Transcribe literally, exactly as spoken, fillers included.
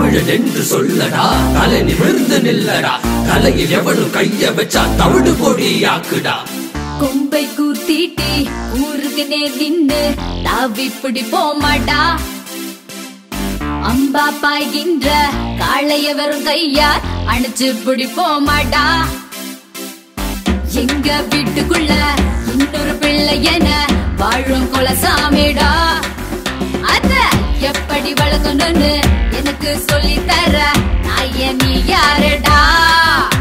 தமிழன் என்று சொல்லடா, தலை நிமிர்ந்து நில்லடா, தலையில் எவனும் கைய வச்சா தவிடு பொடியாக்குடா. கொம்பை கூத்திட்டி ஊருக்கு நேர் நின்று தாவி பிடி போமாடா, அம்பா பாய்கின்ற காளைய வரும் கையார் அணைச்சு பிடி போமாடா. எங்க வீட்டுக்குள்ள இன்னொரு பிள்ளை என வாழும் குலசாமிடா, அத எப்படி வளர்க்கணும்னு எனக்கு சொல்லி தர நாய நீ யாருடா.